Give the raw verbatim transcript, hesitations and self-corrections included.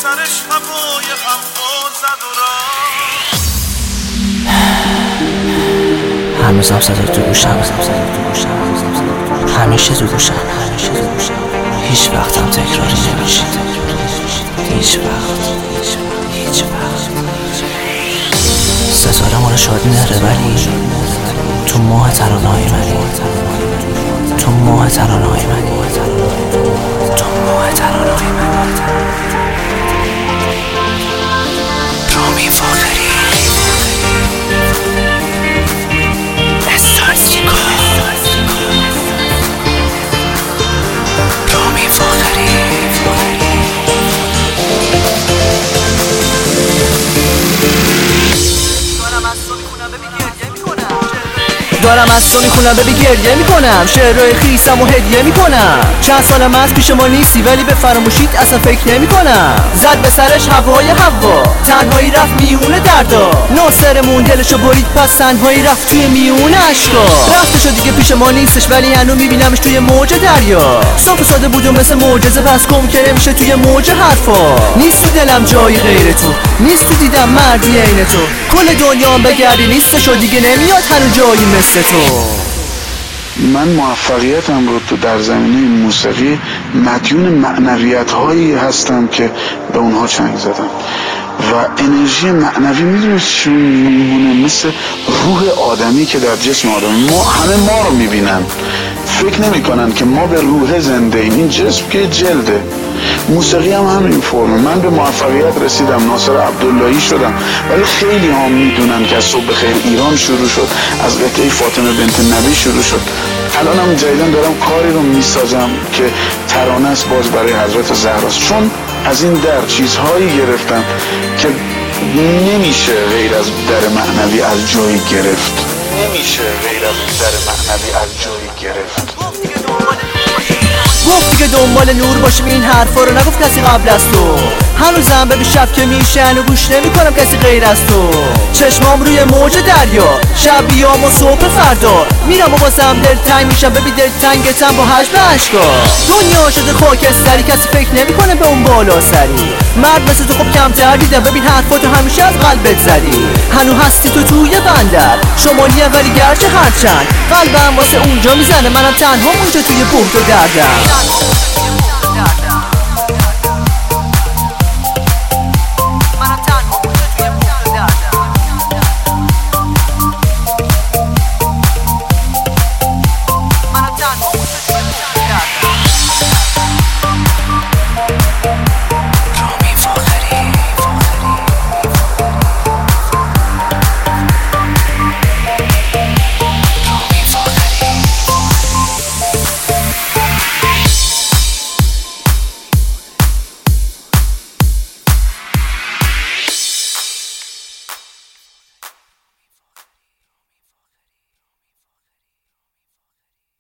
سرش هوای هم زد و رفت. هنوزم صدا تو گوشم، همیشه تو گوشم، هیچ وقتم تکراری نمیشه، هیچ وقت، هیچ وقت. ستاره ما رو شاد نره ولی تو ماه ترانه‌های منی، تو ماه ترانه‌های منی، تو ماه ترانه‌های منی. رامی فاخری استارسیکو، رامی فاخری. دارم از تو میخونم ببی گریه میکنم، شعرهای خیسم و هدیه میکنم. چند سالم از پیش ما نیستی ولی به فراموشیت اصلا فکر نمیکنم. زد به سرش هوای هوا، تنهایی رفت میونه دردا. ناصرمون دلشو برید پس تنهایی رفت توی میونه اشکا. رفتشو دیگه پیش ما نیستش ولی هنو میبینمش توی موج دریا. صاف ساده بود و مثل معجزه پس گم که میشه توی موج حرفا. نیست تو دلم جایی غیر تو، نیست تو دیدم مردی عین تو. کل دنیام بگردی نیستشو دیگه نمیاد هنو جایی مثل تو. من موفقیتم رو تو در زمینه موسیقی مدیون معنویت هایی هستم که به اونها چنگ زدم و انرژی معنوی میدونید چون میمونه مثل روح آدمی که در جسم آدمی. ما همه ما رو میبینن، فکر نمی کنن که ما به روح زنده ایم. این جسم که جلده. موسیقی هم همین فرمه. من به موفقیت رسیدم، ناصر عبداللهی شدم، ولی خیلی هم میدونن که از صبح خیر ایران شروع شد، از قطعه فاطمه بنت نبی شروع شد. الان هم جدیدن دارم کاری رو میسازم که ترانه است باز برای حضرت زهراست، چون از این در چیزهایی گرفتم که نمیشه غیر از در معنوی از جایی گرفت. نمیشه غیر از در معنوی از جایی گرفت. گفت که دنبال نور باشیم، این حرفا رو نگفت کسی قبل از تو. هنوزم ببین شب که میشن و گوش نمی کنم کسی غیر از تو. چشمام روی موج دریا، شب بیام و صبح فردا میرم و بازم دلتنگ میشم. ببین دلتنگتم با حجم اشکا. دنیا شده خاکستری، کسی فکر نمیکنه به اون بالا سری. مرد مثل تو خب کمتر دیدم، ببین حرفاتو همیشه از قلبت زدی. هنو هستی تو توی بندر شمالیه ولی گرچه هرچند قلبم واسه اونجا میزنه، منم تنها اونجا توی بحت و دردم.